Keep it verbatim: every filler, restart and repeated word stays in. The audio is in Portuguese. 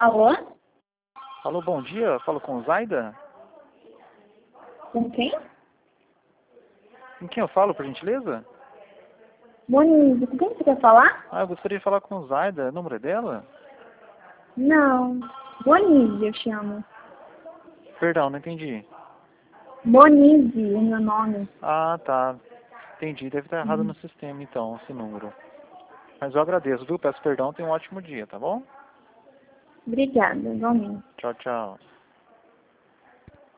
Alô? Alô, bom dia. Falo com Zaida? Com quem? Com quem eu falo, por gentileza? Monize, com quem você quer falar? Ah, eu gostaria de falar com Zaida. O número é dela? Não. Monize, eu chamo. Perdão, não entendi. Monize, é meu nome. Ah, tá. Entendi. Deve estar errado Hum. no sistema, então, esse número. Mas eu agradeço, viu? Peço perdão. Tenha um ótimo dia, tá bom? Obrigada, igualmente. Tchau, tchau.